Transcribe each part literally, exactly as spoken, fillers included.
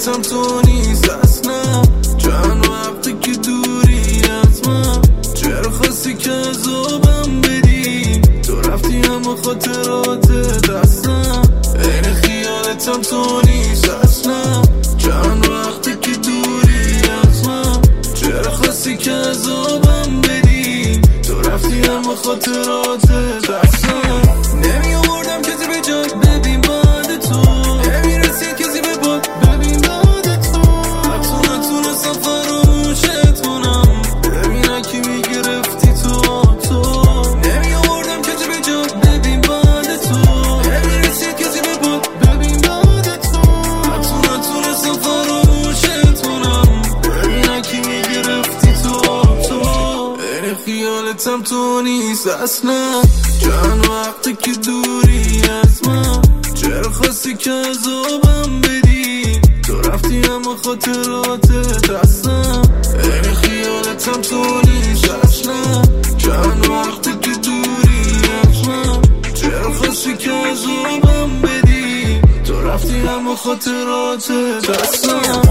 خیالتم تو نیست اصلا. چند وقتی که دوری از من، چرا خواستی که عذابم بدی؟ تو رفتی اما خاطرات دستم، این خیالتم تو نیست اصلا. چند وقتی که دوری از من، چرا خواستی که عذابم بدی؟ تو رفتی اما خاطرات دستم. نمی آوردم کسی به جات، ببین بعد تو نمی رسید کسی به باد، ببین بعد تو حتی نتونستم فراموشت کنم. ببین کی میگرفتی تو تو نمی آوردم کسی به جات، ببین بعد تو نمی رسید کسی به باد، ببین بعد تو حتی نتونستم فراموشت کنم. ببین کی میگرفتی تو تو این خیالتم تو نیست اصلا. چند وقتی که دوری از من، چرا خواستی که عذابم بدی؟ تو رفتی اما خاطرات دستم، این خیالتم تو نیست اصلا. چند وقتی که دوری از من، چرا خواستی که عذابم بدی؟ تو رفتی اما خاطرات دستم.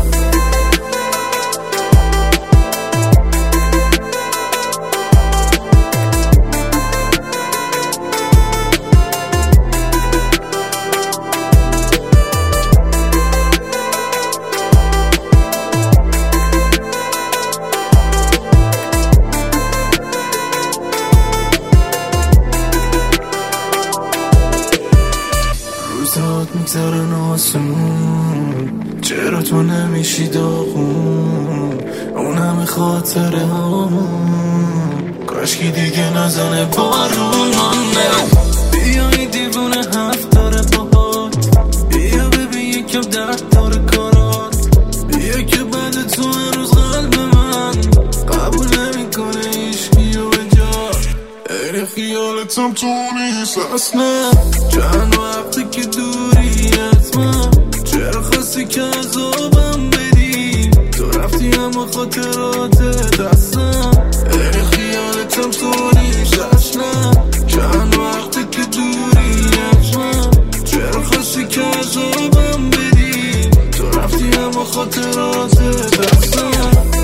روزات میگذرن آسون، چرا تو نمیشی داغون؟ اون همه خاطره همون، کاشکی دیگه نزنه بارون. بیای دیوونه هفت داره باهات، بیا ببین یکم درد داره کارات، بیا که بعد تو هنوز قلب من قبول نمیکنه عشقی و بجا. این خیالتم تو نیست اصلا. چند وقتی که دوری از من، چرا خواستی که عذابم بدی؟ تو رفتی اما خاطرات دستم، این خیالتم تو نیست اصلا. چند وقتی که دوری از من، چرا خواستی که عذابم بدی؟ تو رفتی اما خاطرات دستم.